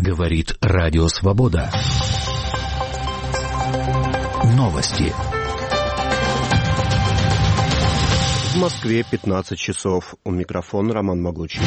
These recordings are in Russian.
Говорит Радио Свобода. Новости. В Москве 15 часов. У микрофона Роман Могучий.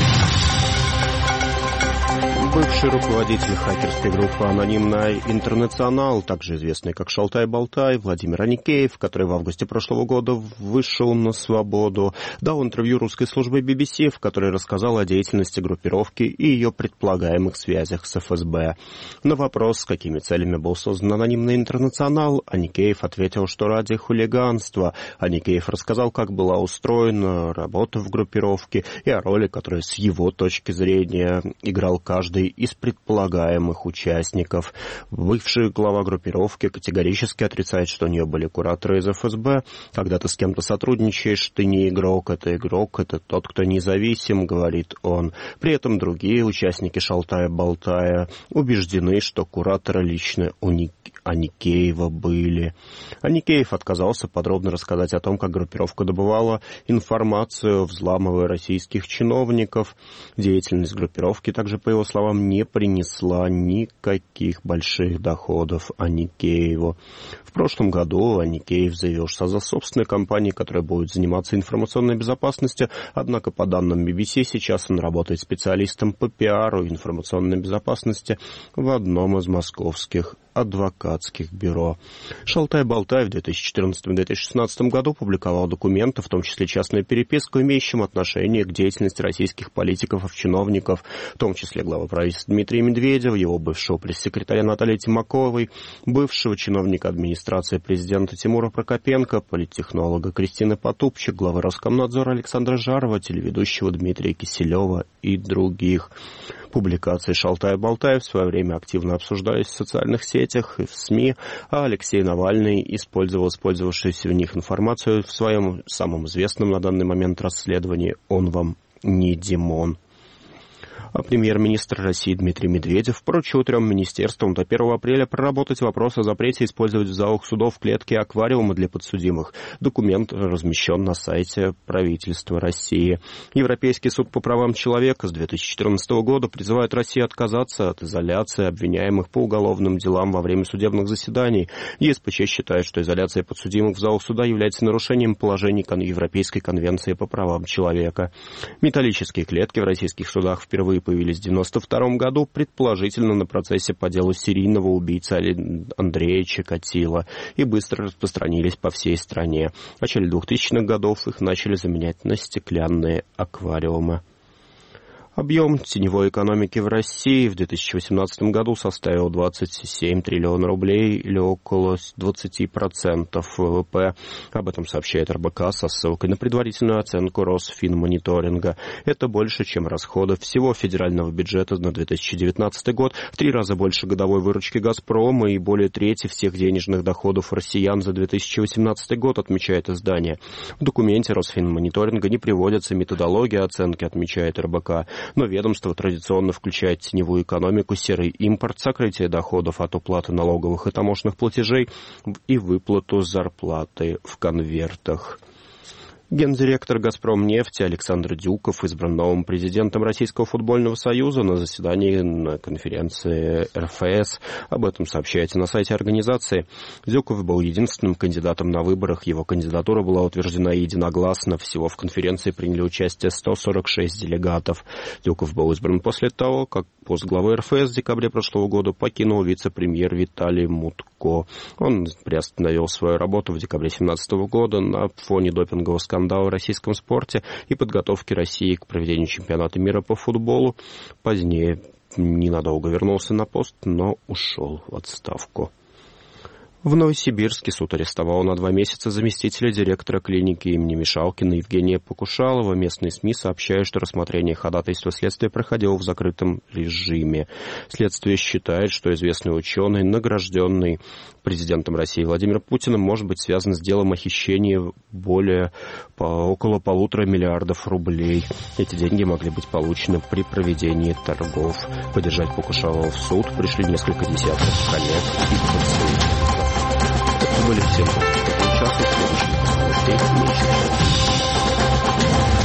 Бывший руководитель хакерской группы «Анонимный Интернационал», также известный как Шалтай-Болтай, Владимир Аникеев, который в августе прошлого года вышел на свободу, дал интервью русской службе BBC, в которой рассказал о деятельности группировки и ее предполагаемых связях с ФСБ. На вопрос, с какими целями был создан «Анонимный Интернационал», Аникеев ответил, что ради хулиганства. Аникеев рассказал, как была устроена работа в группировке и о роли, которую с его точки зрения играл каждый из предполагаемых участников. Бывший глава группировки категорически отрицает, что у нее были кураторы из ФСБ. Когда ты с кем-то сотрудничаешь, ты не игрок, это тот, кто независим, говорит он. При этом другие участники Шалтай-Болтая убеждены, что кураторы лично у Аникеева были. Аникеев отказался подробно рассказать о том, как группировка добывала информацию, взламывая российских чиновников. Деятельность группировки также, по его словам, не принесла никаких больших доходов Аникееву. В прошлом году Аникеев заявил, что создал собственную компанию, которая будет заниматься информационной безопасностью, однако, по данным BBC, сейчас он работает специалистом по пиару и информационной безопасности в одном из московских адвокатских бюро. Шалтай-Болтай в 2014-2016 году публиковал документы, в том числе частную переписку, имеющим отношение к деятельности российских политиков и чиновников, в том числе главы правительства Дмитрия Медведева, его бывшего пресс-секретаря Натальи Тимаковой, бывшего чиновника администрации президента Тимура Прокопенко, политтехнолога Кристины Потупчик, главы Роскомнадзора Александра Жарова, телеведущего Дмитрия Киселева и других. Публикации Шалтай-Болтай в свое время активно обсуждались в социальных сетях и в СМИ, а Алексей Навальный использовал использовавшуюся в них информацию в своем самом известном на данный момент расследовании «Он вам не Димон». А премьер-министр России Дмитрий Медведев поручил 3 министерствам до 1 апреля проработать вопрос о запрете использовать в залах судов клетки и аквариумы для подсудимых. Документ размещен на сайте правительства России. Европейский суд по правам человека с 2014 года призывает Россию отказаться от изоляции обвиняемых по уголовным делам во время судебных заседаний. ЕСПЧ считает, что изоляция подсудимых в залах суда является нарушением положений Европейской конвенции по правам человека. Металлические клетки в российских судах впервые появились в 1992 году, предположительно на процессе по делу серийного убийцы Андрея Чикатило, и быстро распространились по всей стране. В начале 2000-х годов их начали заменять на стеклянные аквариумы. Объем теневой экономики в России в 2018 году составил 27 триллионов рублей или около 20% ВВП. Об этом сообщает РБК со ссылкой на предварительную оценку Росфинмониторинга. Это больше, чем расходы всего федерального бюджета на 2019 год, в 3 раза больше годовой выручки «Газпрома» и более трети всех денежных доходов россиян за 2018 год, отмечает издание. В документе Росфинмониторинга не приводится методология оценки, отмечает РБК. Но ведомство традиционно включает теневую экономику, серый импорт, сокрытие доходов от уплаты налоговых и таможенных платежей и выплату зарплаты в конвертах. Гендиректор «Газпромнефти» Александр Дюков избран новым президентом Российского футбольного союза на заседании на конференции РФС. Об этом сообщается на сайте организации. Дюков был единственным кандидатом на выборах. Его кандидатура была утверждена единогласно. Всего в конференции приняли участие 146 делегатов. Дюков был избран после того, как пост главы РФС в декабре прошлого года покинул вице-премьер Виталий Мутко. Он приостановил свою работу в декабре 2017 года на фоне допингового скандала в российском спорте и подготовки России к проведению чемпионата мира по футболу. Позднее ненадолго вернулся на пост, но ушел в отставку. В Новосибирске суд арестовал на 2 месяца заместителя директора клиники имени Мишалкина Евгения Покушалова. Местные СМИ сообщают, что рассмотрение ходатайства следствия проходило в закрытом режиме. Следствие считает, что известный ученый, награжденный президентом России Владимиром Путиным, может быть связан с делом о хищении около 1,5 миллиарда рублей. Эти деньги могли быть получены при проведении торгов. Поддержать Покушалова в суд пришли несколько десятков коллег и пациентов. Это были все новости. В следующем выпуске новостей.